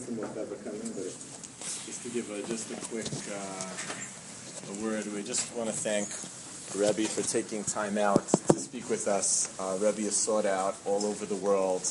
ever coming, but just to give just a quick a word, we just want to thank Rebbe for taking time out to speak with us. Rebbe is sought out all over the world,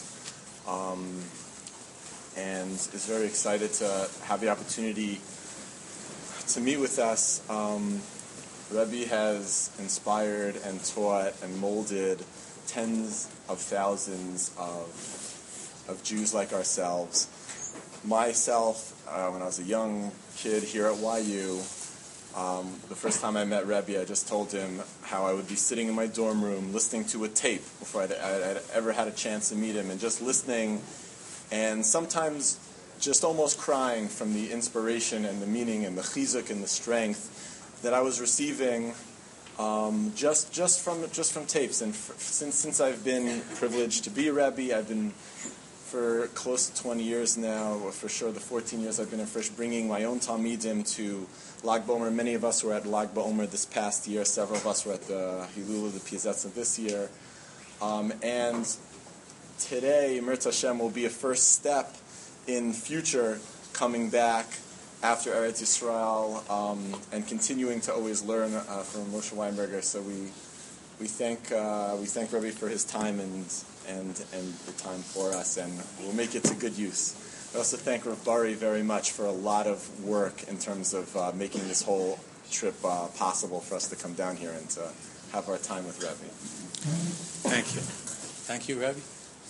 and is very excited to have the opportunity to meet with us. Rebbe has inspired and taught and molded tens of thousands of Jews like ourselves. Myself, when I was a young kid here at YU, the first time I met Rebbe, I just told him how I would be sitting in my dorm room listening to a tape before I'd ever had a chance to meet him, and just listening, and sometimes just almost crying from the inspiration and the meaning and the chizuk and the strength that I was receiving just from tapes. And since I've been privileged to be a Rebbe, I've been for close to 20 years now, or for sure the 14 years I've been in Frisch, bringing my own Talmidim to Lag BaOmer. Many of us were at Lag BaOmer this past year. Several of us were at the Hilul of the Piazetza this year. And today, Mirz Hashem, will be a first step in future coming back after Eretz Yisrael and continuing to always learn from Moshe Weinberger. So we thank Rebbe for his time and the time for us, and we'll make it to good use. I also thank Rav Bari very much for a lot of work in terms of making this whole trip possible for us to come down here and to have our time with Rebbe. Thank you. Thank you, Rebbe.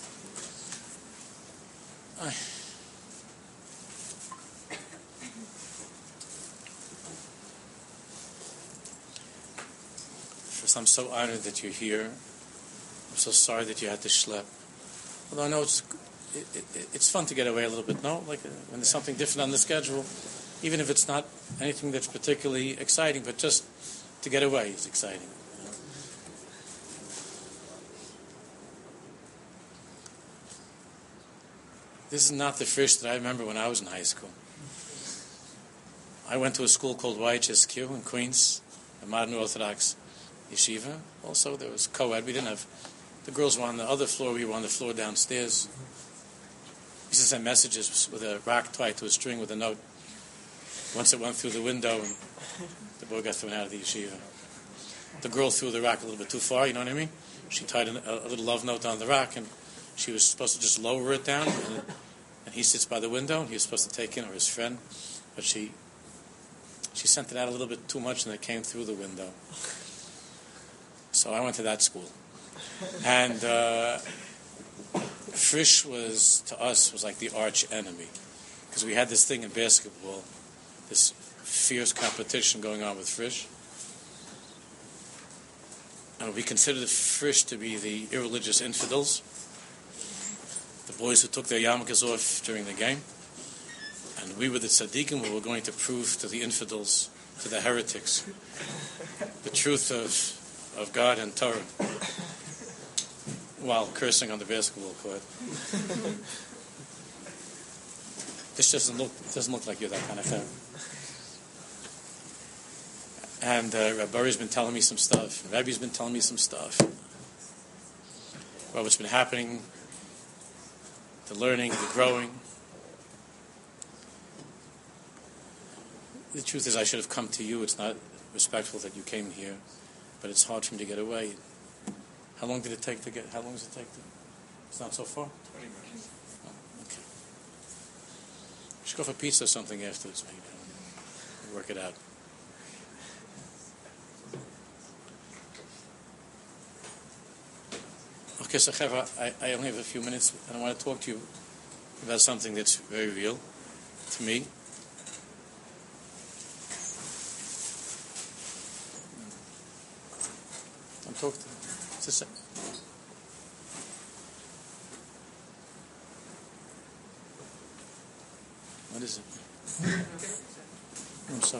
First, I'm so honored that you're here. I'm so sorry that you had to schlep. Although I know it's fun to get away a little bit, no? Like when there's something different on the schedule, even if it's not anything that's particularly exciting, but just to get away is exciting. This is not the Frisch that I remember when I was in high school. I went to a school called YHSQ in Queens, a modern Orthodox yeshiva. Also, there was co-ed. We didn't have... The girls were on the other floor. We were on the floor downstairs. We used to send messages with a rock tied to a string with a note. Once it went through the window, and the boy got thrown out of the yeshiva. The girl threw the rock a little bit too far, you know what I mean? She tied a little love note on the rock, and she was supposed to just lower it down, and he sits by the window, and he was supposed to take it, or his friend, but she sent it out a little bit too much, and it came through the window. So I went to that school. And Frisch to us was like the arch enemy, because we had this thing in basketball, this fierce competition going on with Frisch. And we considered Frisch to be the irreligious infidels, the boys who took their yarmulkes off during the game. And we were the tzaddikim who were going to prove to the infidels, to the heretics, the truth of God and Torah, while cursing on the basketball court. This doesn't look like you're that kind of thing. And Rabbi's been telling me some stuff. And Rebbe's been telling me some stuff. Well, what's been happening, the learning, the growing. The truth is, I should have come to you. It's not respectful that you came here, but it's hard for me to get away. How long did it take to get? How long does it take to? It's not so far. 20 minutes. Oh, okay. We should go for pizza or something afterwards, maybe. We'll work it out. Okay, so Cheva, I only have a few minutes, and I want to talk to you about something that's very real to me. Don't talk to me. Just a second. What is it? I'm sorry.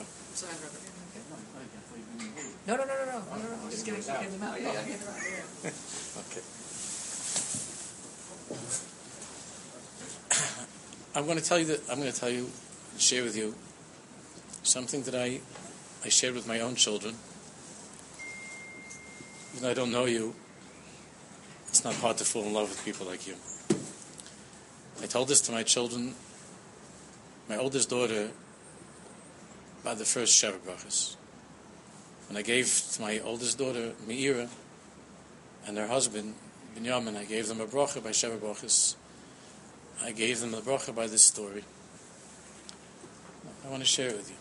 No. I'm just getting them out. Yeah, get them out. Yeah. Okay. I'm going to share with you something that I shared with my own children. Even though I don't know you, it's not hard to fall in love with people like you. I told this to my children my oldest daughter by the first Sheva Brachas. When I gave to my oldest daughter, Meira, and her husband, Binyamin, I gave them a bracha by Sheva Brachas. I gave them a bracha by this story. I want to share it with you.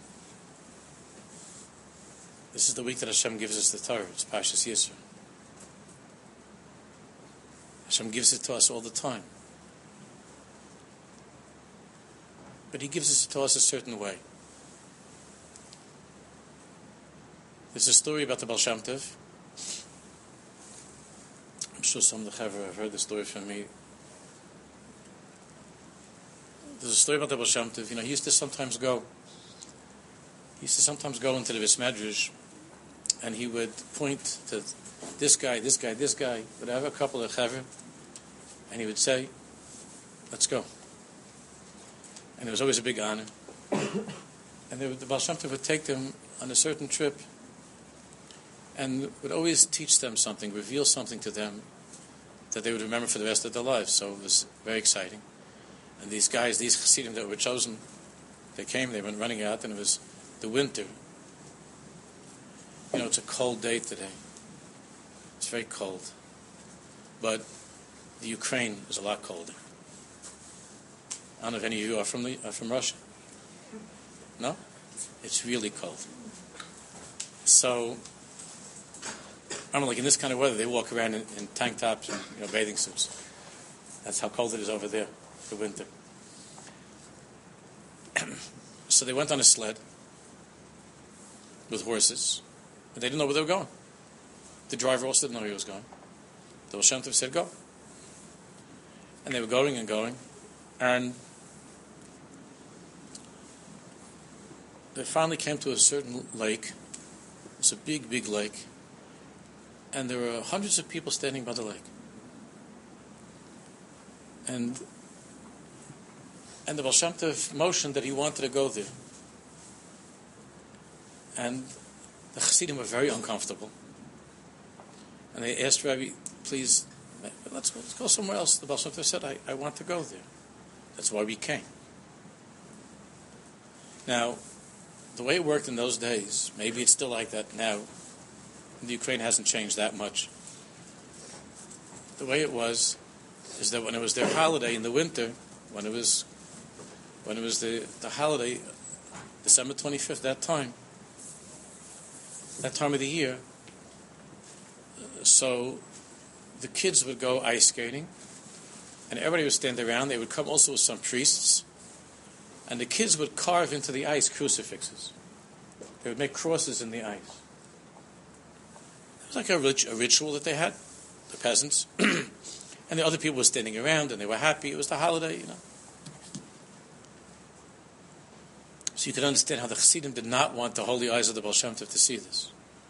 This is the week that Hashem gives us the Torah. It's Parshas Yisro. Hashem gives it to us all the time. But He gives it to us a certain way. There's a story about the Baal Shem Tov. I'm sure some of the Chaver have heard the story from me. There's a story about the Baal Shem Tov. He used to sometimes go into the Beis Medrash, and he would point to this guy, would have a couple of Chaver, and he would say, let's go. And it was always a big honor. And the Baal Shem Tov would take them on a certain trip, and would always teach them something, reveal something to them that they would remember for the rest of their lives. So it was very exciting. And these guys, these Chassidim that were chosen, they came, they went running out, and it was the winter. It's a cold day today. It's very cold. But the Ukraine is a lot colder. I don't know if any of you are from Russia. No? It's really cold. So, like in this kind of weather, they walk around in tank tops and bathing suits. That's how cold it is over there for winter. So they went on a sled with horses, and they didn't know where they were going. The driver also didn't know where he was going. The Baal Shem Tov said, go. And they were going and going, and they finally came to a certain lake. It's a big, big lake, and there were hundreds of people standing by the lake. And the Baal Shem Tov motioned that he wanted to go there. And the Chassidim were very uncomfortable. And they asked Rabbi, please, let's go somewhere else. The Baal Shem Tov said, I want to go there. That's why we came. Now, the way it worked in those days, maybe it's still like that now. The Ukraine hasn't changed that much. The way it was is that when it was their holiday in the winter, when it was the holiday, December 25th, that time of the year, so the kids would go ice skating, and everybody would stand around. They would come also with some priests, and the kids would carve into the ice crucifixes. They would make crosses in the ice. It was like a ritual that they had, the peasants. And the other people were standing around, and they were happy. It was the holiday, So you could understand how the Chassidim did not want the holy eyes of the Baal Shem Tov to see this.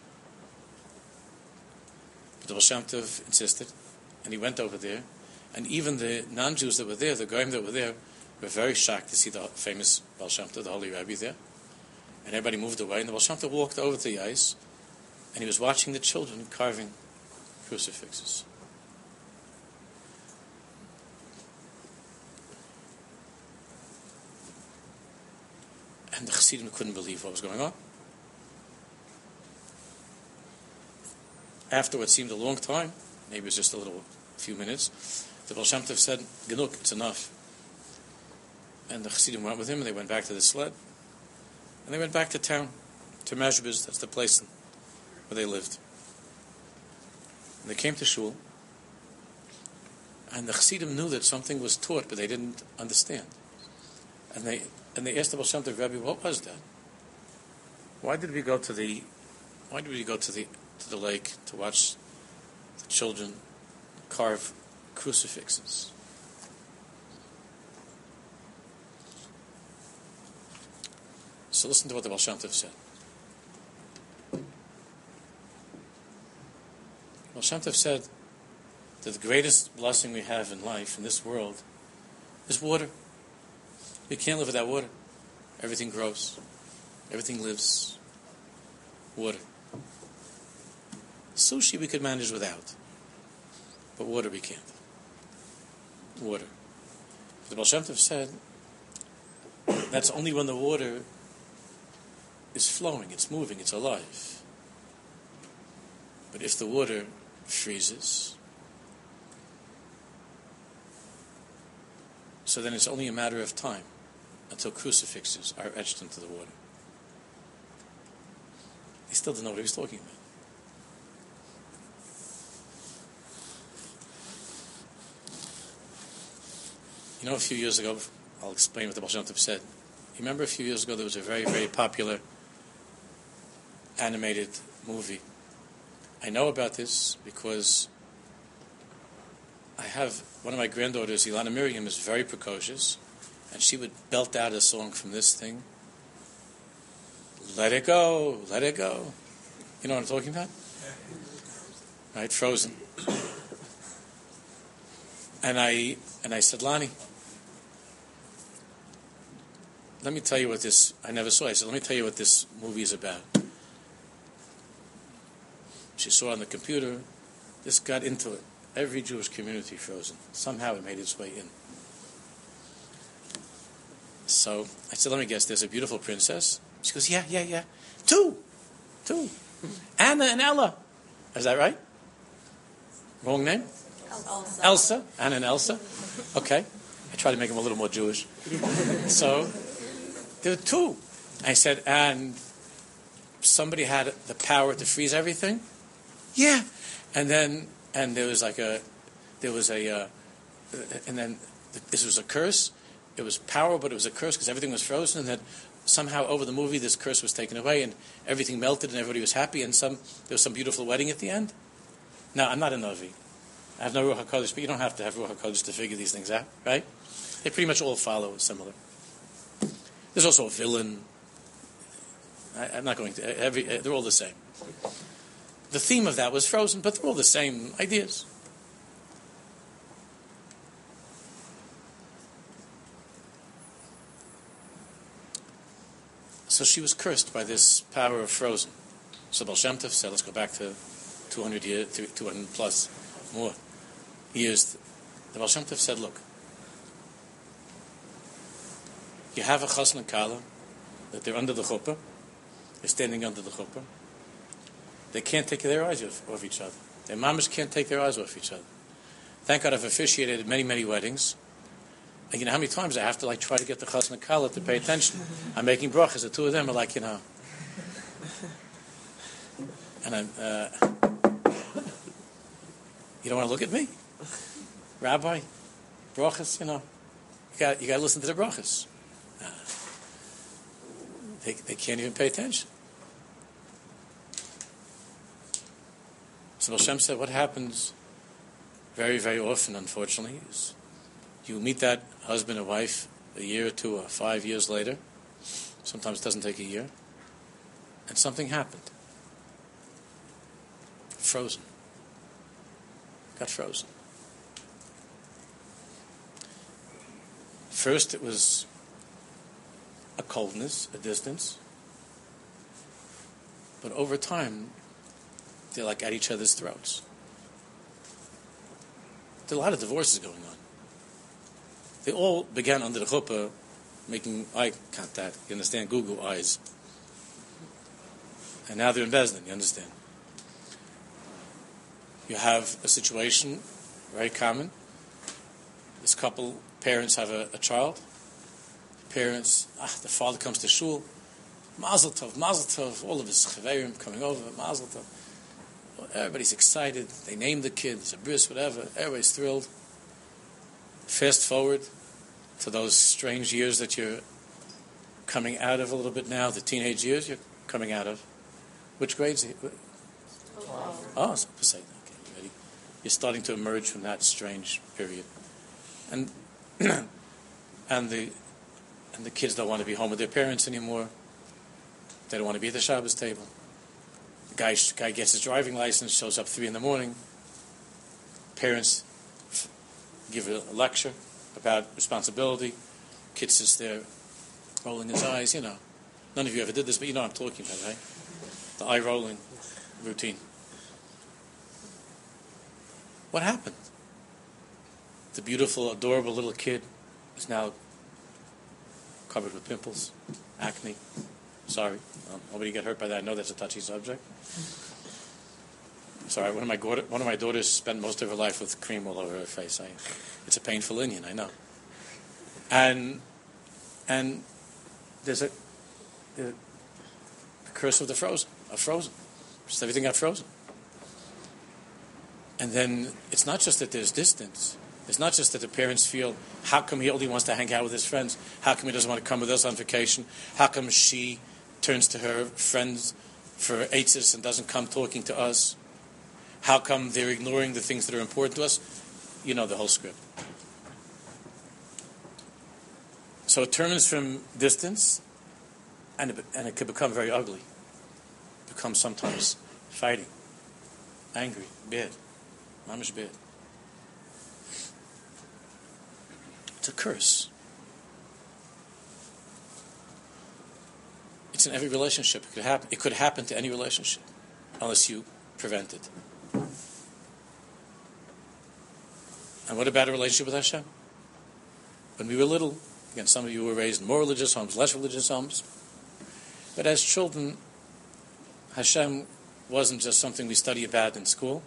But the Baal Shem Tov insisted, and he went over there. And even the non-Jews that were there, the Goyim that were there, were very shocked to see the famous Baal Shem Tov, the holy Rabbi, there. And everybody moved away, and the Baal Shem Tov walked over to the ice, and he was watching the children carving crucifixes. And the Chassidim couldn't believe what was going on. After what seemed a long time, maybe it was just a few minutes, the Baal Shem Tov said, Genug, it's enough. And the Chassidim went with him, and they went back to the sled. And they went back to town, to Mezhbez, that's the place where they lived. And they came to Shul, and the Chassidim knew that something was taught, but they didn't understand. And they asked the Baal Shem Tov, Rabbi, what was that? Why did we go to the lake to watch the children carve crucifixes? So listen to what the Baal Shem Tov said. Baal Shem Tov said that the greatest blessing we have in life, in this world, is water. We can't live without water. Everything grows. Everything lives. Water. Sushi we could manage without. But water we can't. Water. The Baal Shem Tov said, That's only when the water is flowing, it's moving, it's alive. But if the water freezes, so then it's only a matter of time until crucifixes are etched into the water. He still didn't know what he was talking about. You know, a few years ago, I'll explain what the Baal Shem Tov said. You remember a few years ago there was a very, very popular animated movie. I know about this because I have one of my granddaughters, Ilana Miriam, is very precocious, and she would belt out a song from this thing. Let it go, let it go. You know what I'm talking about? Right, Frozen. And I said, Lonnie, let me tell you what this, I never saw it. I said, let me tell you what this movie is about. She saw it on the computer. This got into it. Every Jewish community, Frozen. Somehow it made its way in. So I said, let me guess, there's a beautiful princess. She goes, yeah. Two. Anna and Ella. Is that right? Wrong name? Elsa. Anna and Elsa. Okay. I try to make them a little more Jewish. So there were two. I said, and somebody had the power to freeze everything? Yeah. And then there was and then this was a curse. It was power, but it was a curse because everything was frozen, and then somehow over the movie this curse was taken away and everything melted and everybody was happy, and there was some beautiful wedding at the end. Now, I'm not a Navi. I have no Ruach HaKodesh, but you don't have to have Ruach HaKodesh to figure these things out, right? They pretty much all follow similar. There's also a villain. I'm not going to... they're all the same. The theme of that was Frozen, but they're all the same ideas. So she was cursed by this power of Frozen. So Baal Shem Tov said, let's go back to 200 plus more years. The Baal Shem Tov said, look, you have a chasna and kala, that they're under the chuppah, they're standing under the chuppah. They can't take their eyes off each other. Their mamas can't take their eyes off each other. Thank God I've officiated many, many weddings. And you know how many times I have to try to get the chasna and kala to pay attention. I'm making brachas. The two of them are and I'm, you don't want to look at me? Rabbi, brachas, you got to listen to the brachas. They can't even pay attention. So Hashem said, what happens very, very often, unfortunately, is you meet that husband or wife a year or 2 or 5 years later. Sometimes it doesn't take a year. And something happened. Frozen. Got frozen. First it was a coldness, a distance. But over time, they're like at each other's throats. There are a lot of divorces going on. They all began under the chuppah, making eye contact. You understand? Google eyes. And now they're in Bezdin, you understand? You have a situation, very common. This couple, parents have a child. Parents, the father comes to shul. Mazel tov, all of his chaverim coming over, mazel tov. Everybody's excited. They name the kid, it's a bris, whatever. Everybody's thrilled. Fast forward to those strange years that you're coming out of a little bit now, the teenage years you're coming out of. Which grades? 12. Oh, so okay, ready. You're starting to emerge from that strange period. And and the kids don't want to be home with their parents anymore. They don't want to be at the Shabbos table. The guy gets his driving license, shows up 3 a.m. Parents give a lecture about responsibility. Kid sits there rolling his eyes, None of you ever did this, but you know what I'm talking about, right? The eye rolling routine. What happened? The beautiful, adorable little kid is now covered with pimples, acne. Sorry, nobody get hurt by that. I know that's a touchy subject. Sorry, one of my daughters spent most of her life with cream all over her face. It's a painful Indian, I know. And there's the curse of the frozen. Just everything got frozen. And then it's not just that there's distance. It's not just that the parents feel, how come he only wants to hang out with his friends? How come he doesn't want to come with us on vacation? How come she turns to her friends for eitzes and doesn't come talking to us? How come they're ignoring the things that are important to us? You know the whole script. So it turns from distance, and it could become very ugly. It becomes sometimes fighting, angry, bad, mamish bad. It's a curse. It's in every relationship. It could happen. It could happen to any relationship, unless you prevent it. And what about a relationship with Hashem? When we were little, again, some of you were raised in more religious homes, less religious homes. But as children, Hashem wasn't just something we study about in school.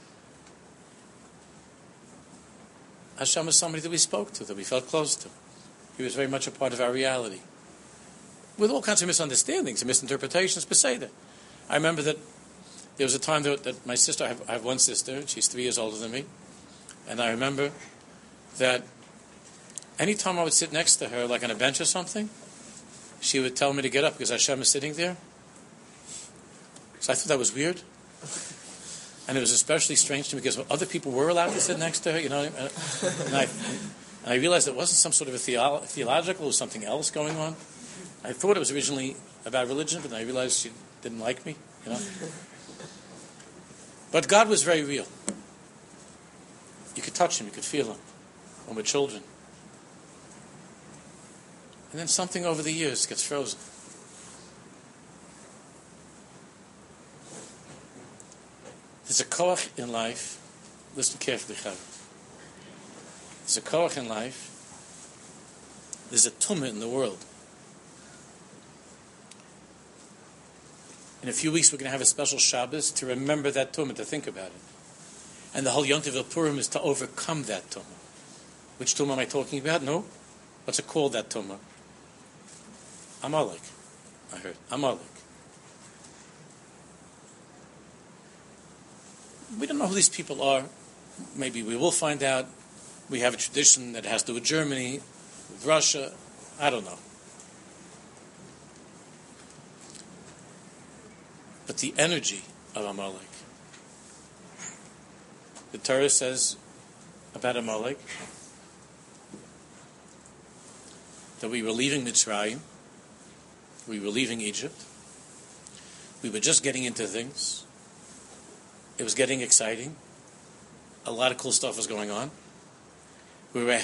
Hashem was somebody that we spoke to, that we felt close to. He was very much a part of our reality. With all kinds of misunderstandings and misinterpretations, but say that. I remember that there was a time that my sister, I have one sister, she's 3 years older than me, and I remember that any time I would sit next to her, like on a bench or something, she would tell me to get up because Hashem is sitting there. So I thought that was weird. And it was especially strange to me because other people were allowed to sit next to her, and I realized it wasn't some sort of a theological or something else going on. I thought it was originally about religion, but then I realized she didn't like me, But God was very real. You could touch him, you could feel him when we're children. And then something over the years gets frozen. There's a koach in life. Listen carefully, Chav. There's a koach in life. There's a tumah in the world. In a few weeks, we're going to have a special Shabbos to remember that tumah, to think about it. And the whole Yom Tov Purim is to overcome that tumah. Which tumah am I talking about? No. What's it called, that tumah? Amalek. I heard. Amalek. We don't know who these people are. Maybe we will find out. We have a tradition that has to do with Germany, with Russia. I don't know. But the energy of Amalek. The Torah says about Amalek that we were leaving Mitzrayim, we were leaving Egypt, we were just getting into things, it was getting exciting, a lot of cool stuff was going on. We were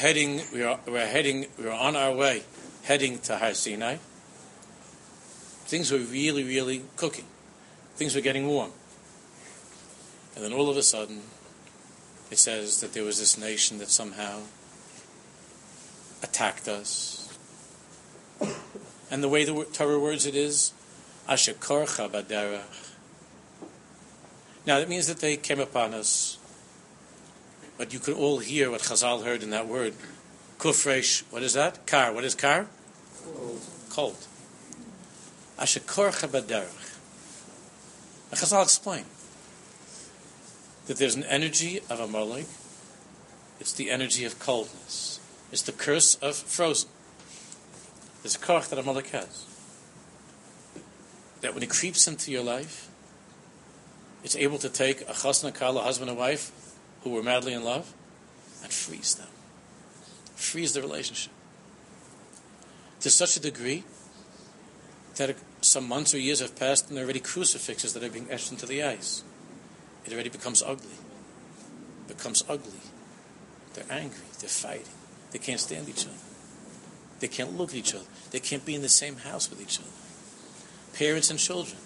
on our way, heading to Har Sinai. Things were really, really cooking. Things were getting warm. And then all of a sudden, it says that there was this nation that somehow attacked us. And the way the Torah words it is, Asher korcha baderach. Now, that means that they came upon us. But you could all hear what Chazal heard in that word. Kufresh, what is that? Kar. What is kar? Cold. Asher korcha baderach. And Chazal explained that there's an energy of Amalek. It's the energy of coldness. It's the curse of frozen. There's a koach that Amalek has. That when it creeps into your life, it's able to take a chasna kala, husband and wife, who were madly in love, and freeze them. Freeze the relationship. To such a degree that some months or years have passed and there are already crucifixes that are being etched into the ice. It already becomes ugly. It becomes ugly. They're angry. They're fighting. They can't stand each other. They can't look at each other. They can't be in the same house with each other. Parents and children.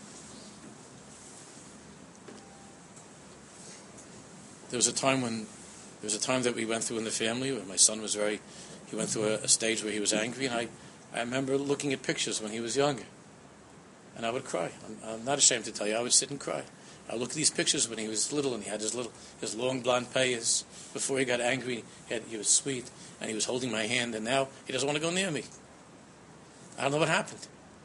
There was a time that we went through in the family where my son was he went through a stage where he was angry, and I remember looking at pictures when he was younger, and I would cry. I'm not ashamed to tell you, I would sit and cry. I look at these pictures when he was little, and he had his long blonde payas. Before he got angry, he was sweet, and he was holding my hand, and now he doesn't want to go near me. I don't know what happened.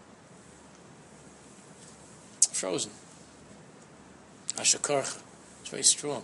Frozen. Ashakarcha. It's very strong.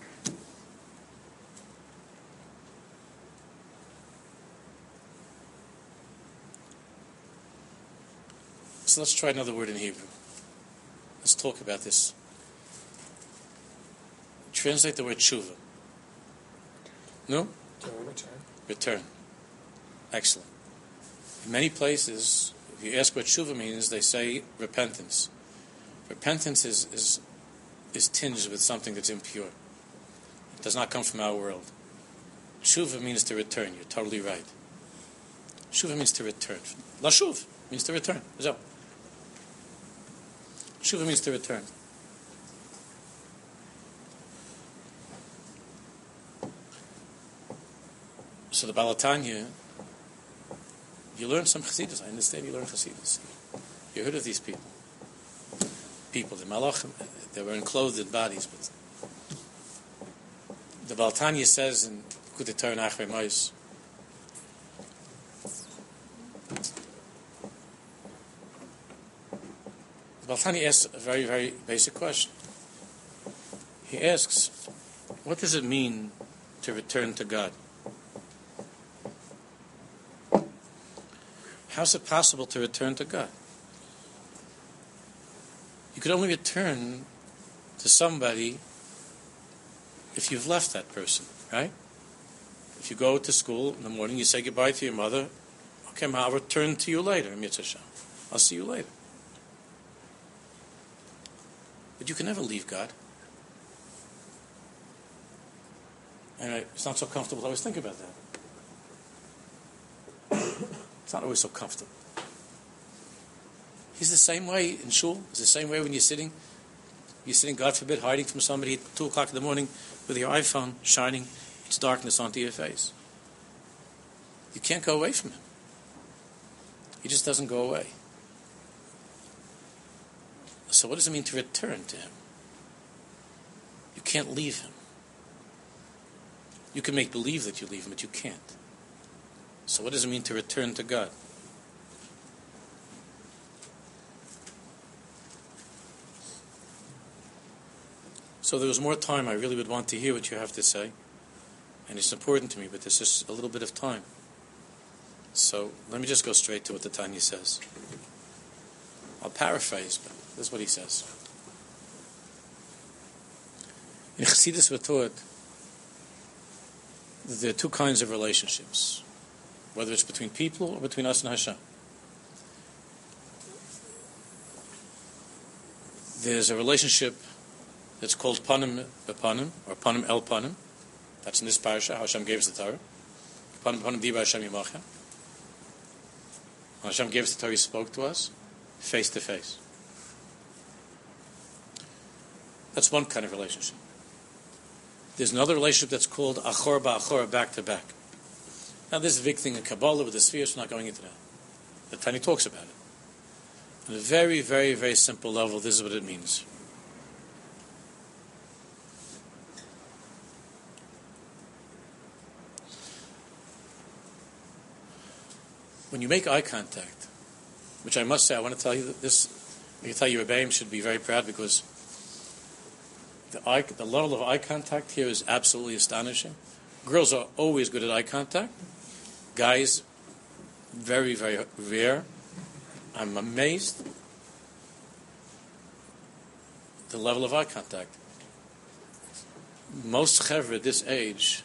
So let's try another word in Hebrew. Let's talk about this. Translate the word tshuva. No? Return. Excellent. In many places, if you ask what tshuva means, they say repentance. Repentance is tinged with something that's impure. It does not come from our world. Tshuva means to return. You're totally right. Tshuva means to return. Lashuv means to return. So, tshuva means to return. So the Baal HaTanya, you learn some Chassidus. I understand you learn Chassidus. You heard of these people. The Malachim, they were enclothed in bodies. But the Baal HaTanya says in Kutei Torah Nachrei Mos, the Baal HaTanya asks a very, very basic question. He asks, what does it mean to return to God? How is it possible to return to God? You could only return to somebody if you've left that person, right? If you go to school in the morning, you say goodbye to your mother. Okay, I'll return to you later, Mitzvah Shem. I'll see you later. But you can never leave God. And it's not so comfortable to always think about that. It's not always so comfortable. He's the same way in shul. It's the same way when you're sitting, God forbid, hiding from somebody at 2 o'clock in the morning with your iPhone shining its darkness onto your face. You can't go away from him. He just doesn't go away. So what does it mean to return to him? You can't leave him. You can make believe that you leave him, but you can't. So what does it mean to return to God? So there was more time. I really would want to hear what you have to say. And it's important to me, but there's just a little bit of time. So let me just go straight to what the Tanya says. I'll paraphrase, but this is what he says. In Chassidus we're taught that there are two kinds of relationships, whether it's between people or between us and Hashem. There's a relationship that's called panim bepanim, or panim el panim. That's in this parasha, how Hashem gave us the Torah. Panim bepanim diba Hashem yimachem. When Hashem gave us the Torah, He spoke to us face to face. That's one kind of relationship. There's another relationship that's called achor ba'achor, back to back. Now, this is a big thing in Kabbalah with the spheres. We're not going into that. The Tanya talks about it. On a very, very, very simple level, this is what it means. When you make eye contact, which I must say, I want to tell you that this, I can tell you Rebbeim should be very proud, because the level of eye contact here is absolutely astonishing. Girls are always good at eye contact. Guys, very, very rare. I'm amazed the level of eye contact. Most chevra at this age,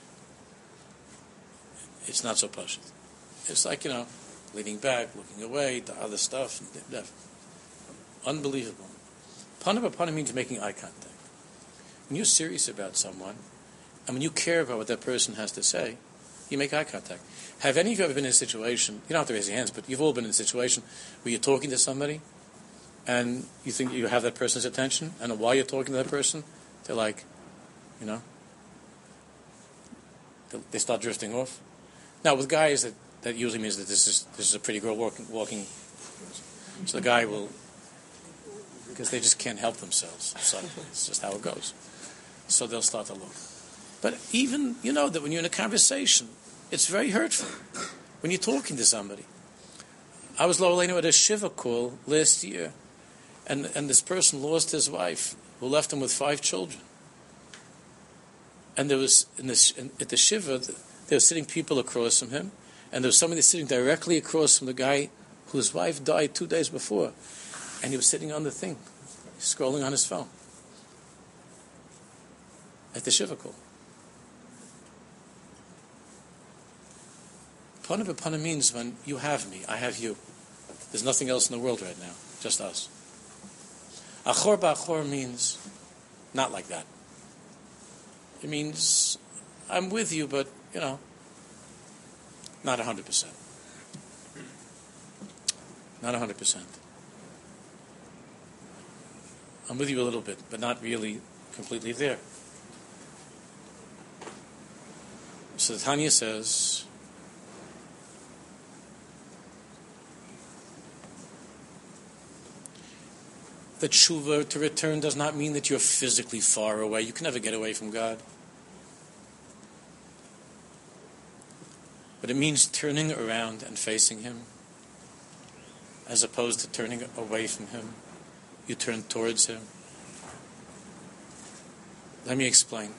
it's not so pashut. It's like, leaning back, looking away, the other stuff. Unbelievable. Pana means making eye contact. When you're serious about someone, and when you care about what that person has to say, you make eye contact. Have any of you ever been in a situation, you don't have to raise your hands, but you've all been in a situation where you're talking to somebody, and you think you have that person's attention, and while you're talking to that person, they're like, they start drifting off. Now, with guys that that usually means that this is a pretty girl walking. So the guy will, because they just can't help themselves. So it's just how it goes. So they'll start to look. But even, that when you're in a conversation, it's very hurtful when you're talking to somebody. I was Lorelena at a Shiva call last year, and this person lost his wife, who left him with 5 children. And there was, at the Shiva, there were sitting people across from him, and there was somebody sitting directly across from the guy whose wife died 2 days before. And he was sitting on the thing, scrolling on his phone at the Shiva call. Pana means when you have me, I have you. There's nothing else in the world right now, just us. Achor ba'achor means not like that. It means I'm with you, but, not 100%. Not 100%. I'm with you a little bit, but not really completely there. So Tanya says, that tshuva, to return, does not mean that you're physically far away. You can never get away from God. But it means turning around and facing Him, as opposed to turning away from Him. You turn towards Him. Let me explain.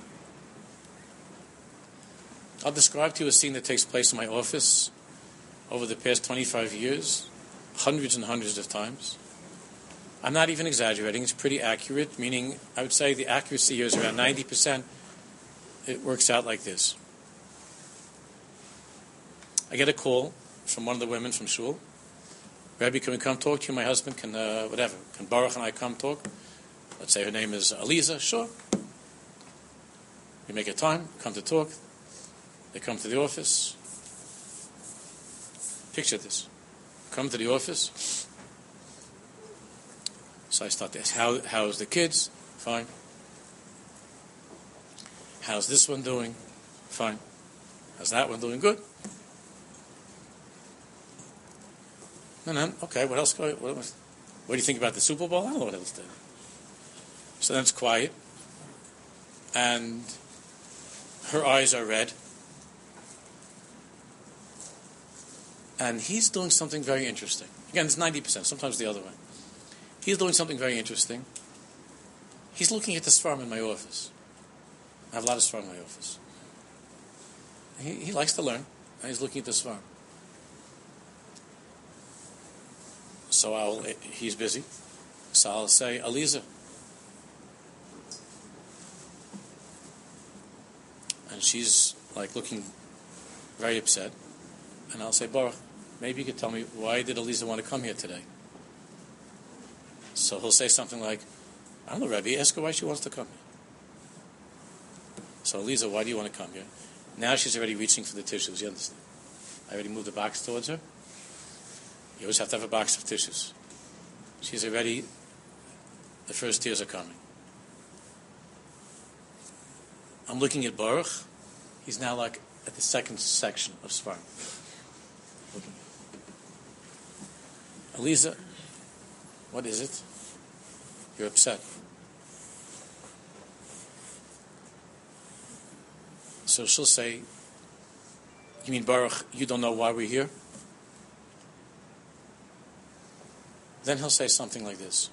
I'll describe to you a scene that takes place in my office over the past 25 years, hundreds and hundreds of times. I'm not even exaggerating. It's pretty accurate, meaning I would say the accuracy here is around 90%. It works out like this. I get a call from one of the women from shul. Rabbi, can we come talk to you? My husband can, Can Baruch and I come talk? Let's say her name is Aliza. Sure. We make a time, come to talk. They come to the office. Picture this. Come to the office. So I start to ask, how's the kids? Fine. How's this one doing? Fine. How's that one doing? Good. And then, okay, what else? What do you think about the Super Bowl? I don't know what else to do. So then it's quiet. And her eyes are red. And he's doing something very interesting. Again, it's 90%, sometimes the other way. He's doing something very interesting. He's looking at the Sfarim in my office. I have a lot of Sfarim in my office. He likes to learn, and he's looking at the Sfarim. So he's busy. So I'll say, Aliza. And she's looking very upset. And I'll say, Baruch, maybe you could tell me, why did Aliza want to come here today? So he'll say something like, I don't know, Rabbi, ask her why she wants to come here. So Aliza, why do you want to come here? Now she's already reaching for the tissues, you understand? I already moved the box towards her. You always have to have a box of tissues. She's already, the first tears are coming. I'm looking at Baruch. He's now at the second section of Sfarim. Aliza, what is it? You're upset. So she'll say, you mean, Baruch, you don't know why we're here? Then he'll say something like this.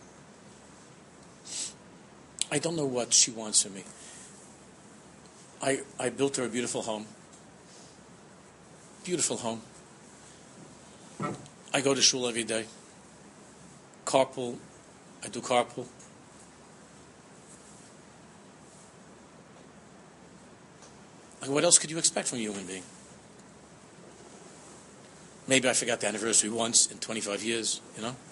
I don't know what she wants from me. I built her a beautiful home. Beautiful home. I go to shul every day. Carpool. I do carpool. What else could you expect from a human being? Maybe I forgot the anniversary once in 25 years,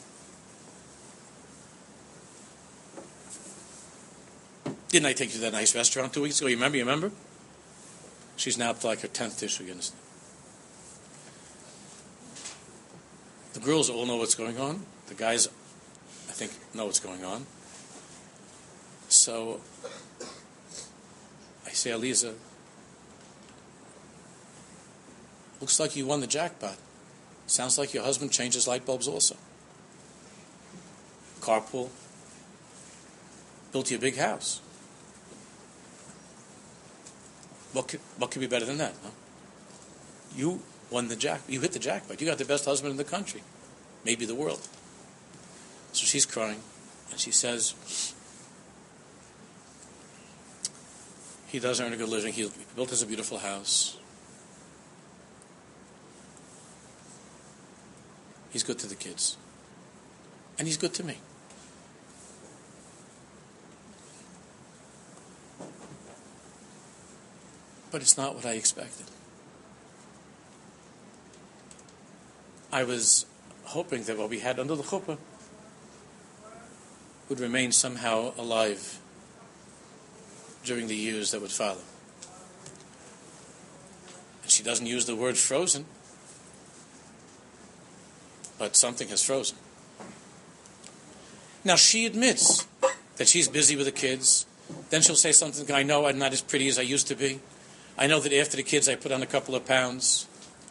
Didn't I take you to that nice restaurant 2 weeks ago? You remember? She's now up to her 10th tissue, you understand? The girls all know what's going on. The guys, I think, know what's going on. So I say, Aliza, Looks like you won the jackpot. Sounds like your husband changes light bulbs also. Carpool. Built you a big house. What could be better than that? Huh? You won the jackpot. You hit the jackpot. You got the best husband in the country. Maybe the world. So she's crying. And she says, he does earn a good living. He built us a beautiful house. He's good to the kids. And he's good to me. But it's not what I expected. I was hoping that what we had under the chuppah would remain somehow alive during the years that would follow. And she doesn't use the word frozen, but something has frozen. Now she admits that she's busy with the kids. Then she'll say something, I know I'm not as pretty as I used to be. I know that after the kids I put on a couple of pounds.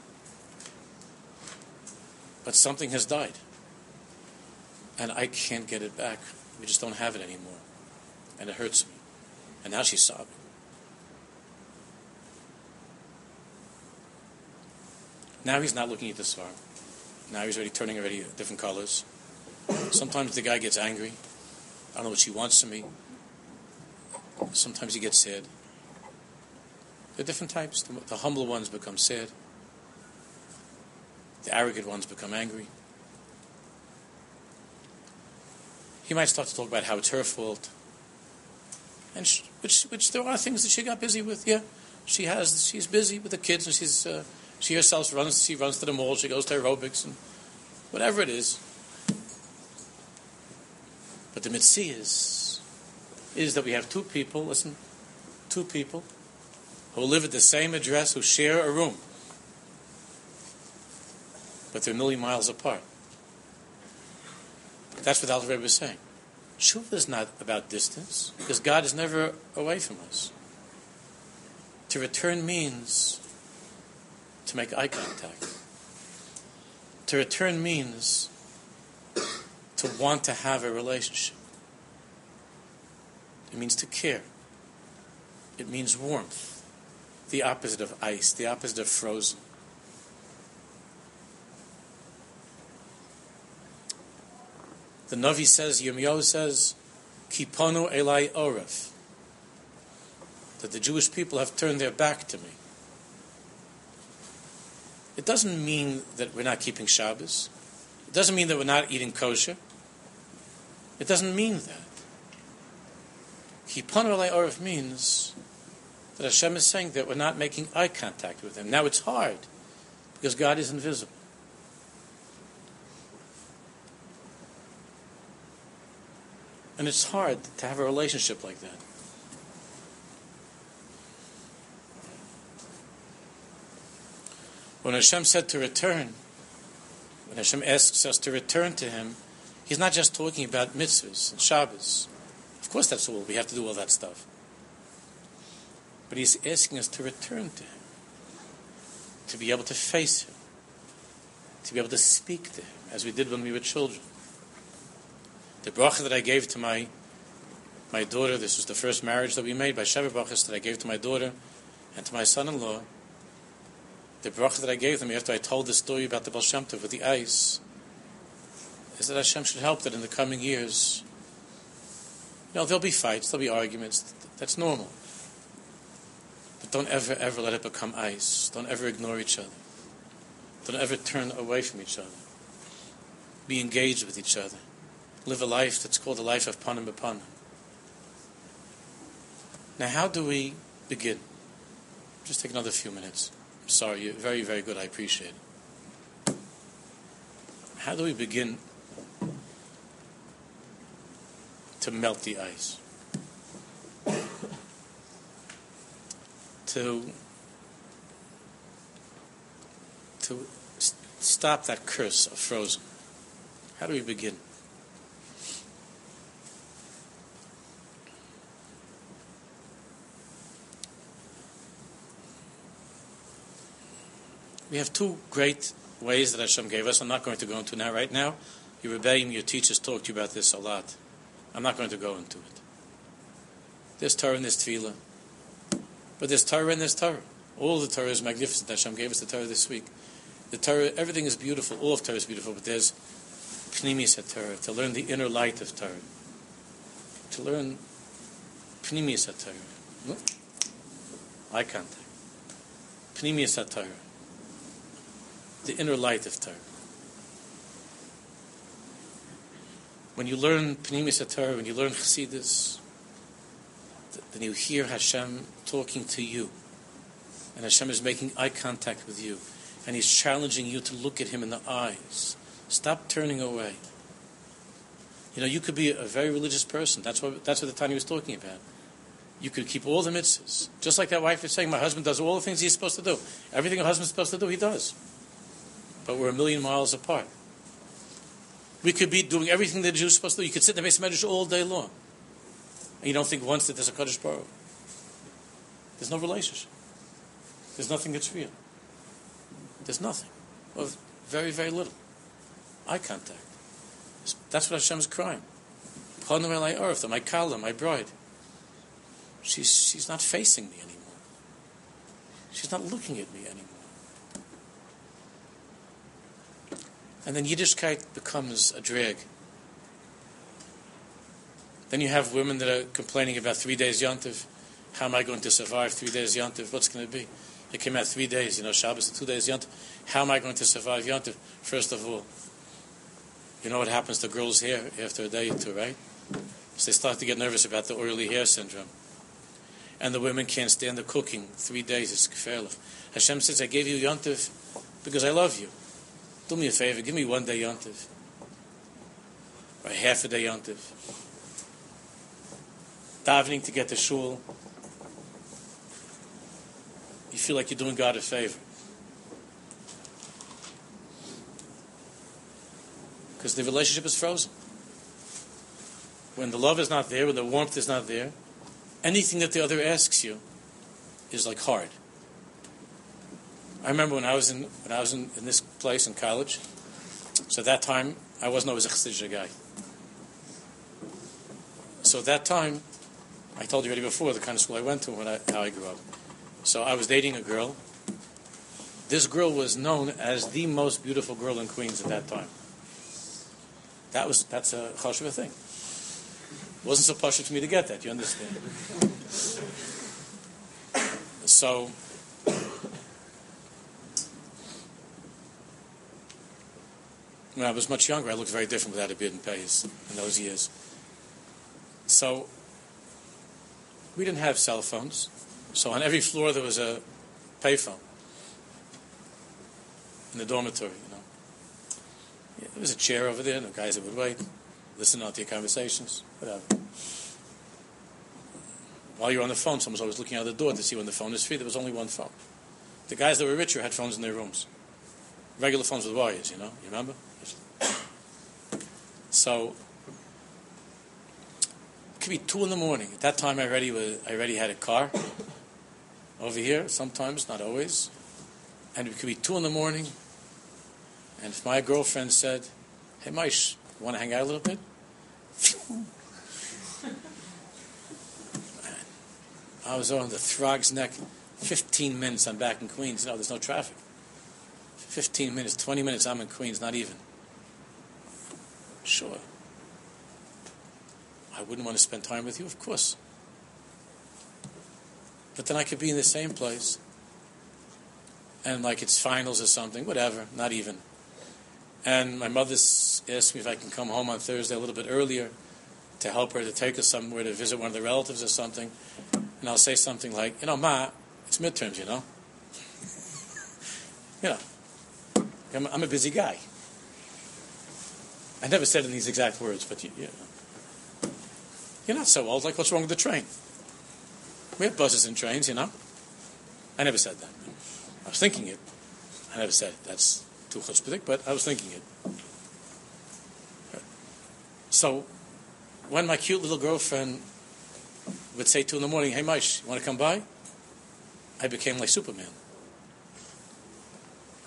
But something has died. And I can't get it back. We just don't have it anymore. And it hurts me. And now she's sobbing. Now he's not looking at the star. Now he's turning different colors. Sometimes the guy gets angry. I don't know what she wants from me. Sometimes he gets sad. There are different types. The humble ones become sad. The arrogant ones become angry. He might start to talk about how it's her fault. And which there are things that she got busy with. Yeah, she's busy with the kids, and she herself runs to the mall. She goes to aerobics and whatever it is. But the mitzvah is that we have two people who live at the same address, who share a room, but they're a million miles apart. That's what Alter Rebbe was saying. Tshuva is not about distance, because God is never away from us. To return means to make eye contact. To return means to want to have a relationship. It means to care. It means warmth. The opposite of ice, the opposite of frozen. The Navi says, Yirmiyahu says, Kiponu elai oref, that the Jewish people have turned their back to me. It doesn't mean that we're not keeping Shabbos. It doesn't mean that we're not eating kosher. It doesn't mean that. Kiponu elai oref means that Hashem is saying that we're not making eye contact with Him. Now it's hard, because God is invisible. And it's hard to have a relationship like that. When Hashem said to return, when Hashem asks us to return to Him, He's not just talking about mitzvahs and Shabbos. Of course that's all, we have to do all that stuff. But He's asking us to return to Him, to be able to face Him, to be able to speak to Him, as we did when we were children. The bracha that I gave to my daughter, this was the first marriage that we made, by Sheva brachas that I gave to my daughter and to my son-in-law. The bracha that I gave them after I told the story about the Baal Shem Tov with the ice is that Hashem should help that in the coming years. There'll be fights, there'll be arguments. That's normal. But don't ever let it become ice. Don't ever ignore each other. Don't ever turn away from each other. Be engaged with each other. Live a life that's called a life of panim b'panim. Now, how do we begin? Just take another few minutes. I'm sorry, you're very, very good. I appreciate it. How do we begin to melt the ice? To stop that curse of frozen. How do we begin? We have two great ways that Hashem gave us. I'm not going to go into now. Right now, your Rebbeim, your teachers talked to you about this a lot. I'm not going to go into it. There's Torah and there's Tefillah. But there's Torah and there's Torah. All the Torah is magnificent. Hashem gave us the Torah this week. The Torah, everything is beautiful. All of Torah is beautiful. But there's Pnimis HaTorah, to learn the inner light of Torah. To learn Pnimis HaTorah. No? Eye contact. Pnimis HaTorah. The inner light of Torah. When you learn Pnimis HaTorah, when you learn Chassidus, then you hear Hashem talking to you. And Hashem is making eye contact with you. And He's challenging you to look at Him in the eyes. Stop turning away. You know, you could be a very religious person. That's what the Tanya was talking about. You could keep all the mitzvahs. Just like that wife is saying, my husband does all the things he's supposed to do. Everything a husband's supposed to do, he does. But we're a million miles apart. We could be doing everything that a Jew is supposed to do. You could sit in the Beis Medrash all day long. And you don't think once that there's a Kadosh Baruch Hu. There's no relationship. There's nothing that's real. There's nothing. Well, very, very little. Eye contact. That's what Hashem's crying. My kala, my bride. She's not facing me anymore. She's not looking at me anymore. And then Yiddishkeit becomes a drag. Then you have women that are complaining about 3 days Yontiv. How am I going to survive 3 days Yontiv? What's going to be? It came out 3 days, Shabbos, 2 days Yontiv. How am I going to survive Yontiv? First of all, you know what happens to girls' hair after a day or two, right? So they start to get nervous about the oily hair syndrome. And the women can't stand the cooking. 3 days, it's gefährlich. Hashem says, I gave you Yontiv because I love you. Do me a favor, give me 1 day Yontiv. Or half a day Yontiv. Davening to get to shul. You feel like you're doing God a favor. Because the relationship is frozen. When the love is not there, when the warmth is not there, anything that the other asks you is like hard. I remember when I was in this place in college. So at that time, I wasn't always a Chassidish guy. So at that time, I told you already before the kind of school I went to how I grew up. So I was dating a girl. This girl was known as the most beautiful girl in Queens at that time. That's a chashuva thing. It wasn't so pashut for me to get that. You understand? So when I was much younger, I looked very different without a beard and pays in those years. So we didn't have cell phones. So on every floor there was a payphone in the dormitory. Yeah, there was a chair over there, and the guys that would wait, listen out to your conversations, whatever. While you're on the phone, someone's always looking out the door to see when the phone is free. There was only one phone. The guys that were richer had phones in their rooms. Regular phones with wires, you remember? So it could be 2 a.m. At that time, I already had a car over here. Sometimes, not always. And it could be 2 a.m. And if my girlfriend said, "Hey, Maish, want to hang out a little bit?" I was on the Throg's Neck. 15 minutes, I'm back in Queens. There's no traffic. 15 minutes, 20 minutes, I'm in Queens, not even. Sure. I wouldn't want to spend time with you, of course. But then I could be in the same place, and like it's finals or something, whatever, not even. And my mother asked me if I can come home on Thursday a little bit earlier to help her, to take us somewhere to visit one of the relatives or something. And I'll say something like, Ma, it's midterms, I'm a busy guy. I never said in these exact words, but you're not so old. Like, what's wrong with the train? We have buses and trains, I never said that. I was thinking it. I never said it. That's too chutzpahdik, but I was thinking it. So, when my cute little girlfriend would say 2 a.m, "Hey, Maish, you want to come by?" I became like Superman.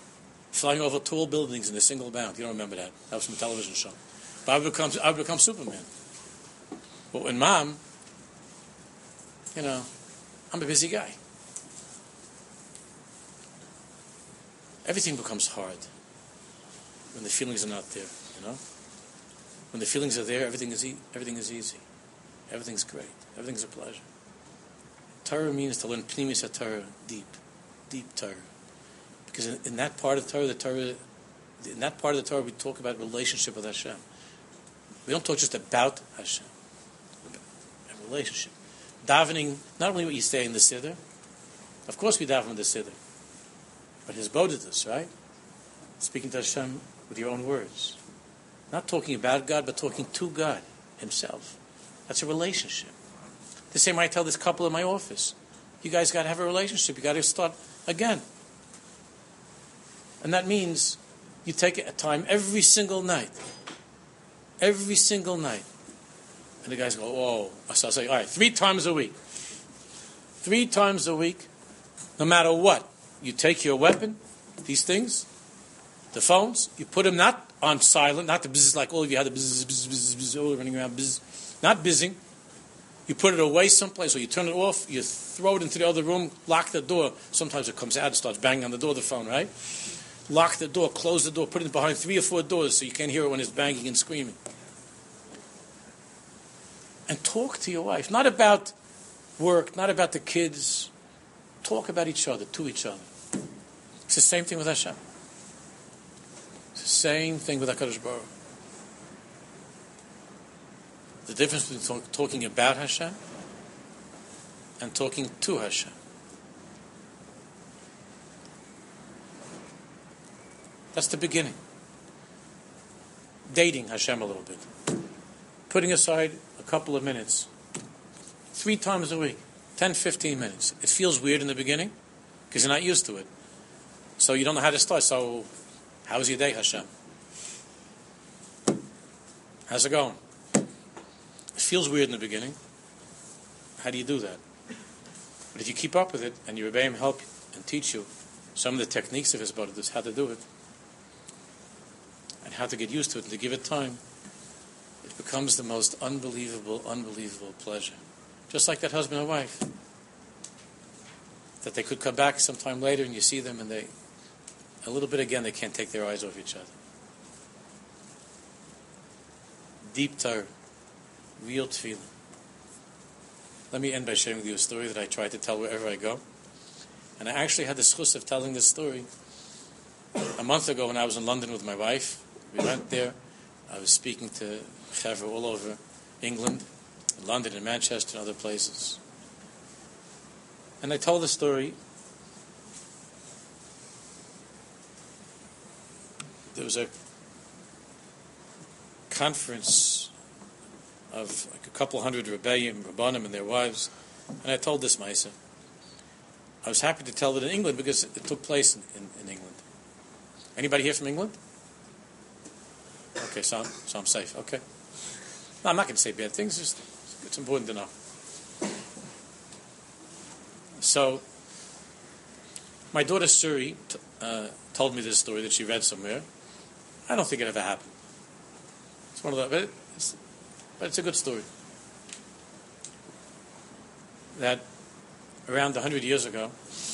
flying over tall buildings in a single bound. You don't remember that. That was from a television show. But I would become Superman. But when Mom, I'm a busy guy. Everything becomes hard when the feelings are not there, When the feelings are there, everything is easy. Everything's great. Everything's a pleasure. Torah means to learn Pnimis HaTorah, deep Torah. Because in that part of Torah, we talk about relationship with Hashem. We don't talk just about Hashem. A relationship. Davening, not only what you say in the Siddur, of course we daven in the Siddur, but his bodhisattva, right? Speaking to Hashem with your own words. Not talking about God, but talking to God himself. That's a relationship. The same way I tell this couple in my office. You guys got to have a relationship. You got to start again. And that means you take a time every single night. Every single night. And the guys go, oh. So I'll say, all right, 3 times a week. 3 times a week, no matter what. You take your weapon, these things, the phones, you put them not on silent, not the buzz like all of you had the buzz, all running around, buzz, not buzzing. You put it away someplace, or you turn it off, you throw it into the other room, lock the door. Sometimes it comes out and starts banging on the door, the phone, right? Lock the door, close the door, put it behind 3 or 4 doors so you can't hear it when it's banging and screaming. And talk to your wife, not about work, not about the kids. Talk about each other, to each other. It's the same thing with Hashem. It's the same thing with HaKadosh Baruch Hu. The difference between talking about Hashem and talking to Hashem. That's the beginning. Dating Hashem a little bit. Putting aside a couple of minutes. 3 times a week. 10, 15 minutes. It feels weird in the beginning because you're not used to it. So you don't know how to start. So, how's your day, Hashem? How's it going? It feels weird in the beginning. How do you do that? But if you keep up with it and your Rebbeim help and teach you some of the techniques of his bodhisattva, how to do it, and how to get used to it and to give it time, it becomes the most unbelievable pleasure. Just like that husband and wife. That they could come back sometime later and you see them and a little bit again, they can't take their eyes off each other. Deep Torah. Real tefillah. Let me end by sharing with you a story that I try to tell wherever I go. And I actually had the schus of telling this story a month ago when I was in London with my wife. We went there. I was speaking to Chevra all over England, in London and Manchester and other places. And I told the story. There was a conference of like a couple hundred Rebbeim, Rabbanim and their wives, and I told this Maisa. I was happy to tell it in England because it took place in England. Anybody here from England? Okay, so I'm safe. Okay. No, I'm not going to say bad things. Just it's important to know. So, my daughter Suri told me this story that she read somewhere. I don't think it ever happened. It's one of the, but it's a good story. That around 100 years ago,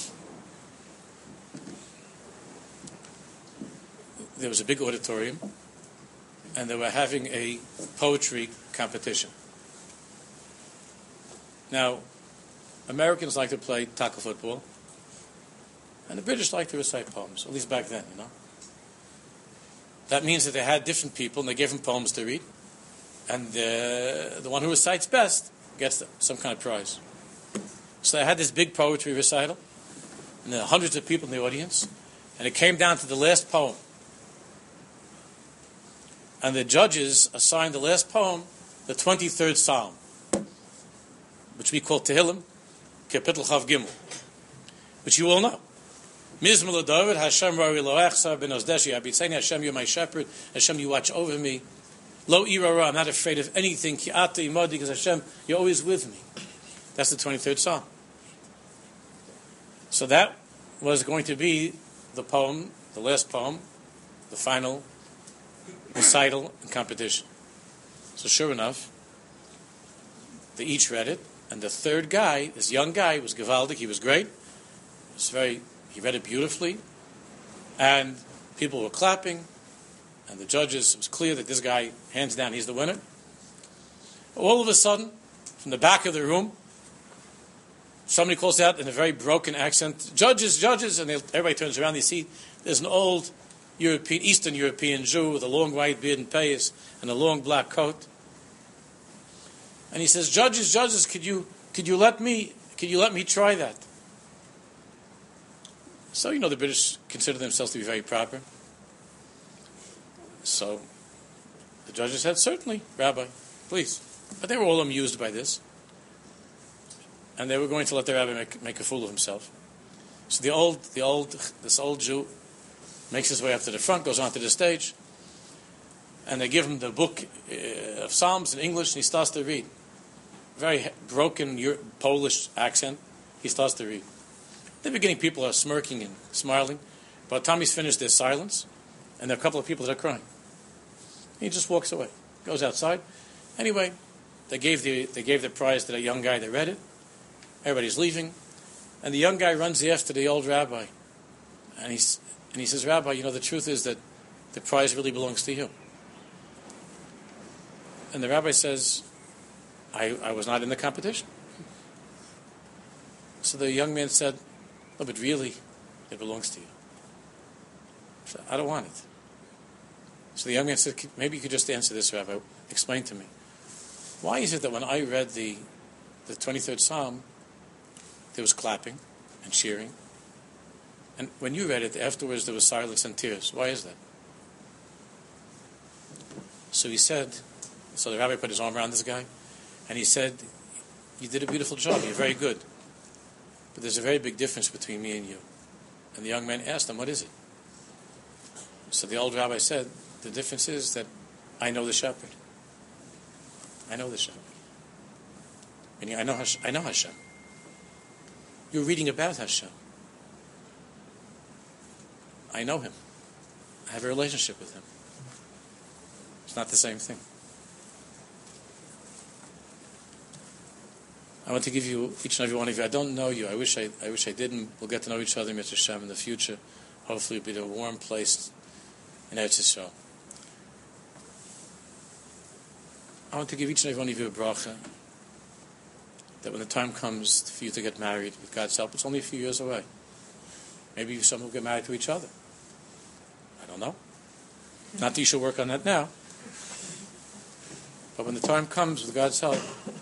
there was a big auditorium, and they were having a poetry competition. Now, Americans like to play tackle football, and the British like to recite poems, at least back then, That means that they had different people, and they gave them poems to read, and the one who recites best gets some kind of prize. So they had this big poetry recital, and there were hundreds of people in the audience, and it came down to the last poem. And the judges assigned the last poem the 23rd Psalm, which we call Tehillim, Kapitel Chav Gimel, which you all know. Mizmor David, Hashem Rari Loachsa Ben Ozdeshi Abitzeni, Hashem, you're my shepherd, Hashem, you watch over me. Lo Irara, I'm not afraid of anything, Ki Ata Imadi, because Hashem, you're always with me. That's the 23rd Psalm. So that was going to be the poem the last poem, the final recital and competition. So sure enough, they each read it, and the third guy, this young guy, was Givaldic. He was great. He read it beautifully, and people were clapping, and the judges, it was clear that this guy, hands down, he's the winner. All of a sudden, from the back of the room, somebody calls out in a very broken accent, "Judges, judges," and everybody turns around. They see there's an old Eastern European Jew with a long white beard and payas and a long black coat. And he says, "Judges, judges, could you let me try that?" So the British consider themselves to be very proper. So the judges said, "Certainly, Rabbi, please." But they were all amused by this, and they were going to let the rabbi make a fool of himself. So this old Jew makes his way up to the front, goes onto the stage, and they give him the book of Psalms in English, and he starts to read. Very broken Polish accent, he starts to read. At the beginning, people are smirking and smiling. By the time he's finished, there's silence, and there are a couple of people that are crying. He just walks away, goes outside. Anyway, they gave the prize to that young guy that read it. Everybody's leaving, and the young guy runs after the old rabbi, and he says, "Rabbi, the truth is that the prize really belongs to you." And the rabbi says, I was not in the competition. So the young man said, "No, but really, it belongs to you." He said, "I don't want it." So the young man said, "Maybe you could just answer this, Rabbi. Explain to me. Why is it that when I read the 23rd Psalm, there was clapping and cheering, and when you read it, afterwards there was silence and tears? Why is that?" So the rabbi put his arm around this guy, and he said, "You did a beautiful job. You're very good. But there's a very big difference between me and you." And the young man asked him, "What is it?" So the old rabbi said, "The difference is that I know the shepherd. I know the shepherd. Meaning I know Hashem. You're reading about Hashem. I know him. I have a relationship with him. It's not the same thing." I want to give you, each and every one of you, I don't know you. I wish I didn't. We'll get to know each other, Mr. Hashem, in the future. Hopefully it'll be a warm place in Eretz Yisrael. I want to give each and every one of you a bracha that when the time comes for you to get married, with God's help, it's only a few years away. Maybe some will get married to each other. I don't know. Not that you should work on that now. But when the time comes, with God's help,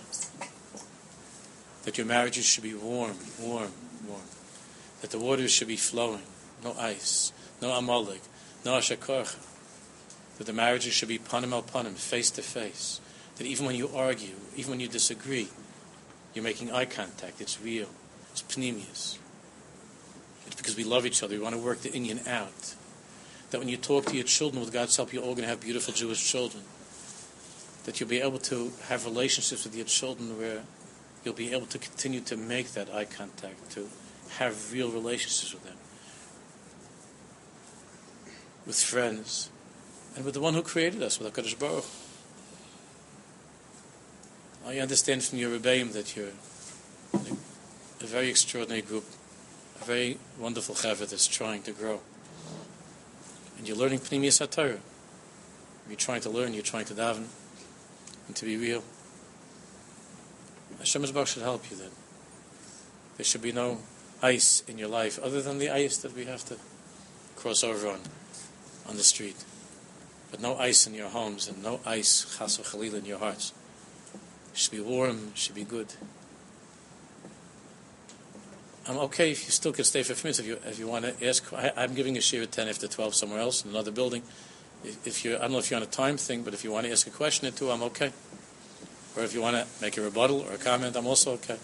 that your marriages should be warm, warm, warm. That the waters should be flowing. No ice, no amalek, no ashakorcha. That the marriages should be panim al panim, face to face. That even when you argue, even when you disagree, you're making eye contact. It's real. It's pneumius. It's because we love each other. We want to work the inyan out. That when you talk to your children, with God's help, you're all going to have beautiful Jewish children. That you'll be able to have relationships with your children where you'll be able to continue to make that eye contact, to have real relationships with them, with friends, and with the one who created us, with HaKadosh Baruch. I understand from your Rebbeim that you're a very extraordinary group, a very wonderful chaver that's trying to grow. And you're learning Pnimiyas HaTorah. You're trying to learn, you're trying to daven, and to be real. Hashem Yisbarach should help you then. There should be no ice in your life other than the ice that we have to cross over on the street. But no ice in your homes and no ice, chas v'chalila, in your hearts. It should be warm, it should be good. I'm okay if you still can stay for a few minutes if you want to ask. I'm giving a shiur at 10 after 12 somewhere else in another building. I don't know if you're on a time thing, but if you want to ask a question or two, I'm okay. Or if you want to make a rebuttal or a comment, I'm also okay.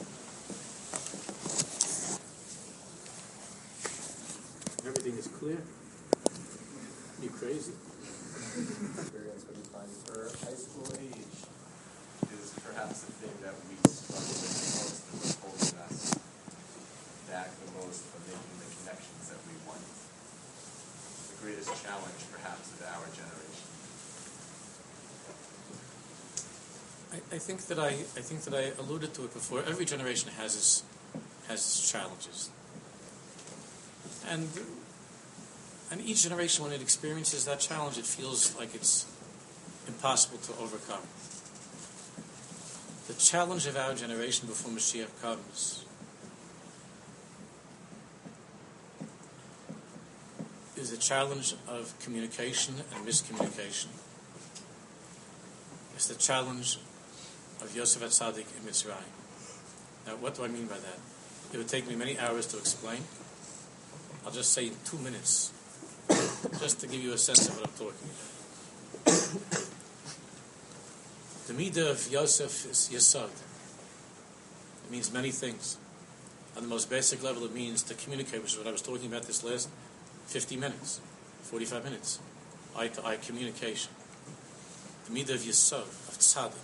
Everything is clear? You crazy? Experience when you find for high school age is perhaps the thing that we struggle with the most, and what's holding us back the most from making the connections that we want. challenge, perhaps, of our generation? I think that I alluded to it before. Every generation has its challenges, and each generation, when it experiences that challenge, it feels like it's impossible to overcome. The challenge of our generation before Mashiach comes is a challenge of communication and miscommunication. It's the challenge of Yosef HaTzadik in Mitzrayim. Now, what do I mean by that? It would take me many hours to explain. I'll just say in 2 minutes, just to give you a sense of what I'm talking about. The midah of Yosef is Yesod. It means many things. On the most basic level, it means to communicate, which is what I was talking about this last 50 minutes, 45 minutes. Eye-to-eye communication. The midah of Yesod, of Tzaddik.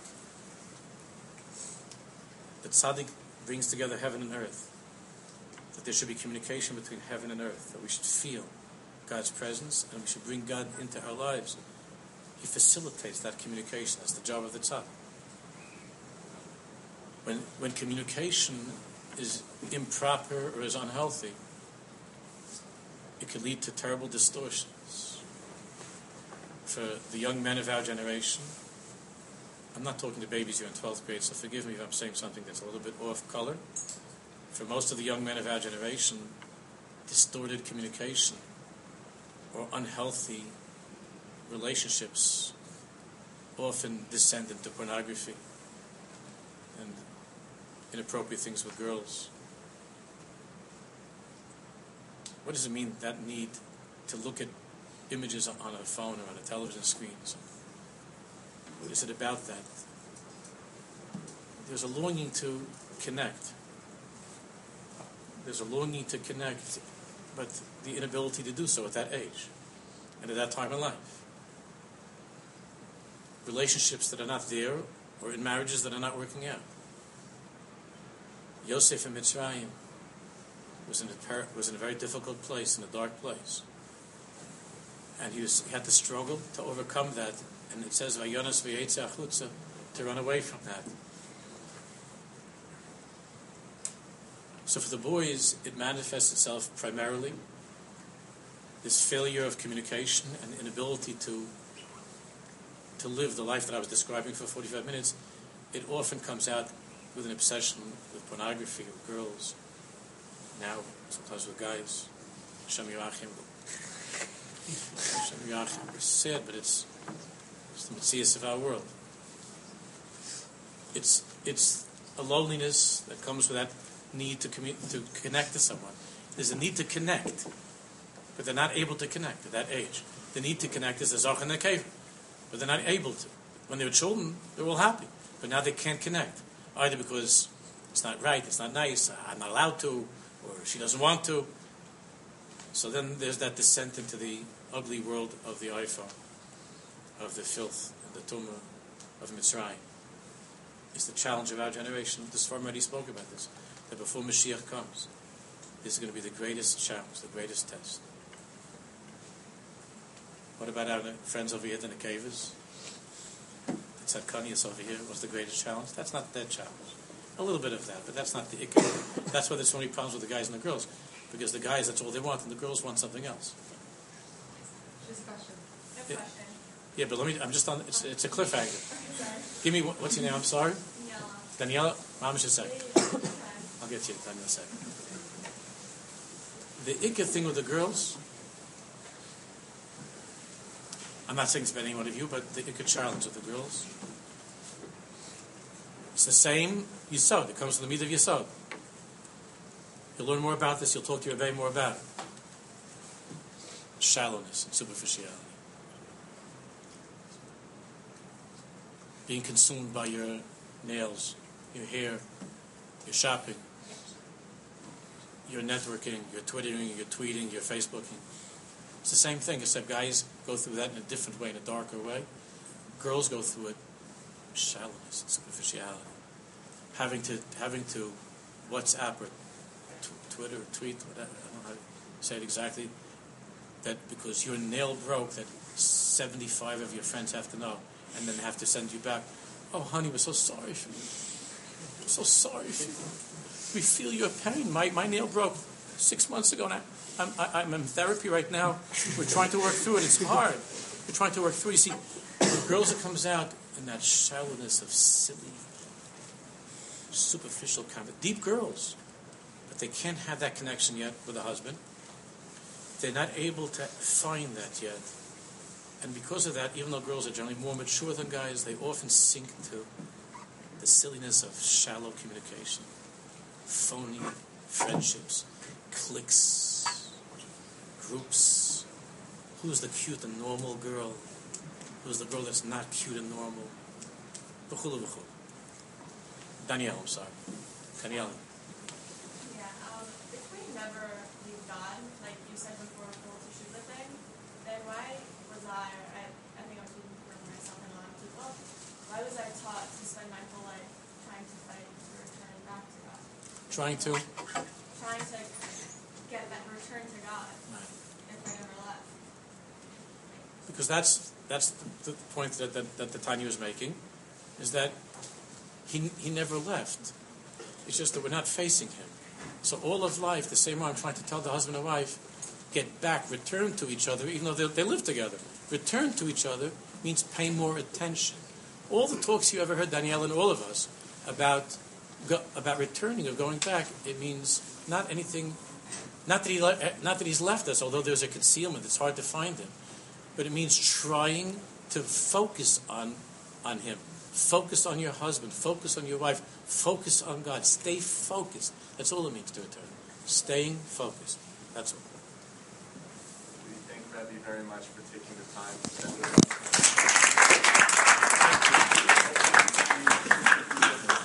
That Tzaddik brings together heaven and earth. That there should be communication between heaven and earth. That we should feel God's presence and we should bring God into our lives. He facilitates that communication. That's the job of the Tzaddik. When communication is improper or is unhealthy, it could lead to terrible distortions. For the young men of our generation, I'm not talking to babies here in 12th grade, so forgive me if I'm saying something that's a little bit off color. For most of the young men of our generation, distorted communication or unhealthy relationships often descend into pornography and inappropriate things with girls. What does it mean, that need to look at images on a phone or on a television screen? What is it about that? There's a longing to connect. There's a longing to connect, but the inability to do so at that age and at that time in life. Relationships that are not there, or in marriages that are not working out. Yosef in Mitzrayim was in a very difficult place, in a dark place. And he had to struggle to overcome that. And it says, Vayonos v'yetze achutza, to run away from that. So for the boys, it manifests itself primarily this failure of communication and inability to live the life that I was describing for 45 minutes. It often comes out with an obsession with pornography, with girls, now sometimes with guys. Hashem Yirachim. Hashem Yirachim. It's sad, but it's the metzias of our world. It's a loneliness that comes with that need to connect to someone. There's a need to connect, but they're not able to connect at that age. The need to connect is the Zoch and the Kever, but they're not able to. When they were children, they were all happy, but now they can't connect, either because it's not right, it's not nice, I'm not allowed to, or she doesn't want to. So then there's that descent into the ugly world of the iPhone, of the filth and the tumah of Mitzrayim. It's the challenge of our generation. The Sfarim already spoke about this, that before Mashiach comes, this is going to be the greatest challenge, the greatest test. What about our friends over here in the Kavers? The Tzadkanias over here was the greatest challenge. That's not their challenge. A little bit of that, but that's not the ikar. That's why there's so many problems with the guys and the girls. Because the guys, that's all they want, and the girls want something else. Just question. No question. Yeah, but let me, I'm just on, it's a cliffhanger. Give me, what's your name? I'm sorry? Daniela. Mamish a second. I'll get to you in a second. The ikar thing with the girls, I'm not saying it's about any one of you, but the ikar challenge with the girls, it's the same Yesod. It comes from the midah of Yesod. You'll learn more about this. You'll talk to your Rebbe more about it. Shallowness and superficiality. Being consumed by your nails, your hair, your shopping, your networking, your twittering, your tweeting, your Facebooking. It's the same thing, except guys go through that in a different way, in a darker way. Girls go through it, shallowness and superficiality. Having to WhatsApp or Twitter, tweet, whatever, I don't know how to say it exactly, that because your nail broke, that 75 of your friends have to know, and then have to send you back. Oh, honey, we're so sorry for you. We're so sorry for you. We feel your pain. My nail broke 6 months ago, and I'm in therapy right now. We're trying to work through it. It's hard. We're trying to work through it. You see, the girls that comes out in that shallowness of silly, superficial kind of deep girls, but they can't have that connection yet with a husband. They're not able to find that yet. And because of that, even though girls are generally more mature than guys, they often sink to the silliness of shallow communication, phony friendships, cliques, groups. Who's the cute and normal girl? Who's the girl that's not cute and normal? V'chulu v'chulu. Danielle, I'm sorry. Danielle. Yeah, if we never leave God, like you said before, the whole teshuva thing, then why was I think I'm speaking for myself and a lot of people, why was I taught to spend my whole life trying to fight to return back to God? Trying to get that return to God if I never left. Because that's the point that the Tanya was making, is that he never left. It's just that we're not facing him. So all of life, the same way I'm trying to tell the husband and wife, get back, return to each other, even though they live together. Return to each other means pay more attention. All the talks you ever heard, Danielle and all of us, about returning or going back, it means not anything, not that he's left us, although there's a concealment, it's hard to find him. But it means trying to focus on him. Focus on your husband. Focus on your wife. Focus on God. Stay focused. That's all it means to return. Staying focused. That's all. We thank Rebbe very much for taking the time to spend with us. Thank you.